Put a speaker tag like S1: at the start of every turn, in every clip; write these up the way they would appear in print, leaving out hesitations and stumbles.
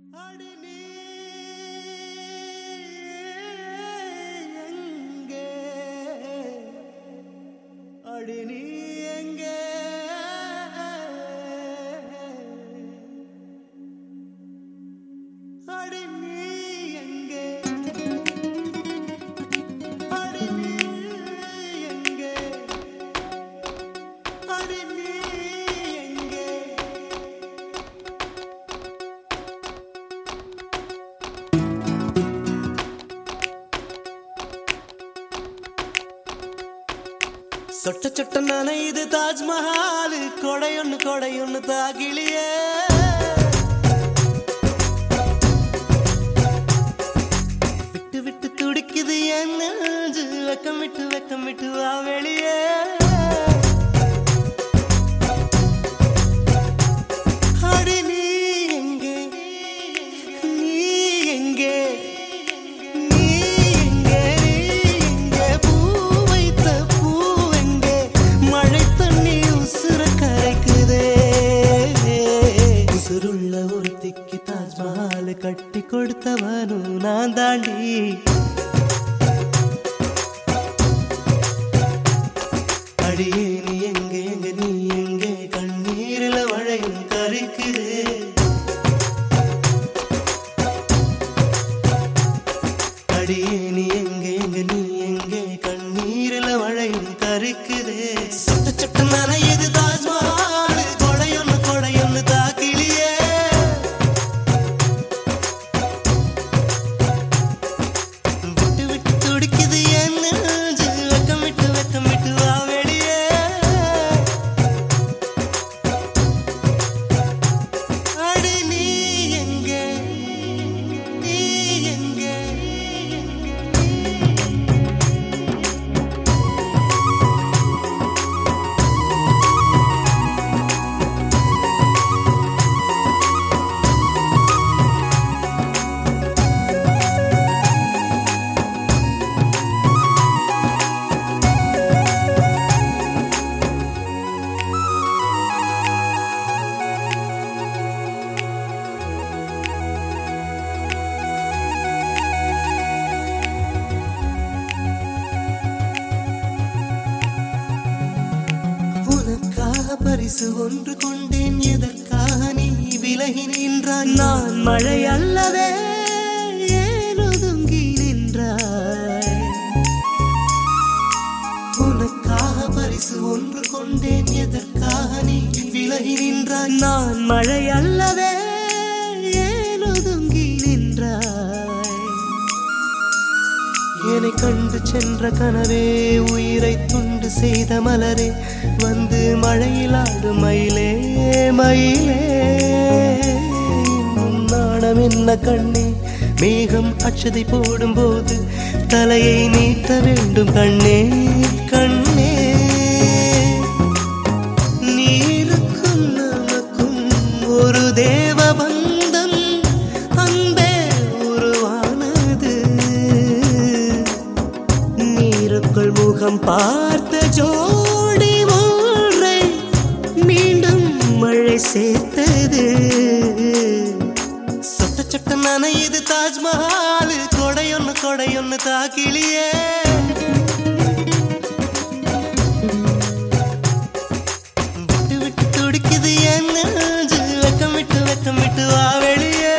S1: அடி நீ எங்கே அடி நீ எங்கே அடி நீ எங்கே அடி நீ எங்கே அடி நீ எங்கே சொட்ட சொட்ட நனையுது தாஜ்மஹால் கொடையொன்னு தாகிலியே விட்டு விட்டு துடிக்குது என் நெஞ்சு வெக்கமிட்டு வா வெளியே அடி நீ எங்கே நீ எங்கே தாஜ்மஹால் கட்டி கொடுத்தவனும் நான் தாண்டி அடியே நீ எங்கே நீ எங்கே கண்ணீரில மழையும் கரைக்குது அடியே நீ எங்கே நீ எங்கே கண்ணீரில மழையும் கரைக்குது சொட்ட சொட்ட நனையுது தாஜ்மஹால் கொடையொன்னு தாக்கிலியே பரிசு ஒன்று கொண்டேன் எதற்காக நீ விலகி நின்றாய் நான் மழை அல்லவே ஏன் ஒதுங்கி நின்றாய் உனக்காக பரிசு ஒன்று கொண்டேன் எதற்காக நீ விலகி நின்றாய் நான் மழை அல்லவே ஏன் ஒதுங்கி நின்றாய் என்னை கண்டு சென்ற கனவே உயிரை துண்டு செய்த மலரே வந்து மழையில் ஆடு மயிலே மயிலே நாணம் என்ன கண்ணே மேகம் அச்சதை போடும் போது தலையை நீட்ட வேண்டும் கண்ணே கண்ணே நீருக்கும் நமக்கும் ஒரு தேவ பந்தம் அன்பே உருவானது நீருக்குள் முகம் பார்த்த ஜோடி ஒன்றை மீண்டும் மழை சேர்த்தது சொட்ட சொட்ட நனையுது தாஜ்மஹால் கொடையொன்னு தாக்கிலியே விட்டு விட்டு துடிக்குது என் நெஞ்சு வெக்கமிட்டு வா வெளியே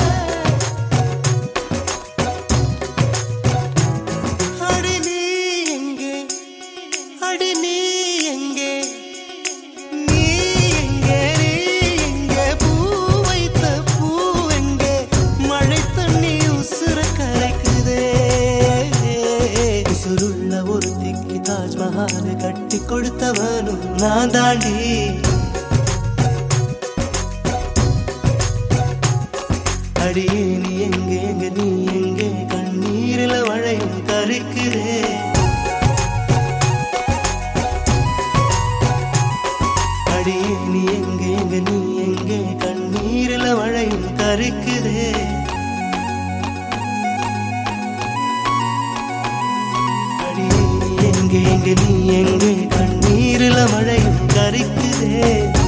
S1: அடி நீ எங்கே அடி நீ எங்கே நீ எங்கே பூ வைத்த பூ எங்கே மழை தண்ணி உசுர கரைக்குதே உசுருள்ள ஒரு திக்கி தாஜ்மஹால் கட்டி கொடுத்தவனும் நான் தாண்டி அடியே நீ எங்கே நீ எங்கே கண்ணீரில மழையும் கரைக்குதே அடியே நீ எங்கே நீ எங்கே கண்ணீரில மழையும் கரைக்குதே அடியே நீ எங்கே நீ எங்கே கண்ணீரில மழையும் கரைக்குதே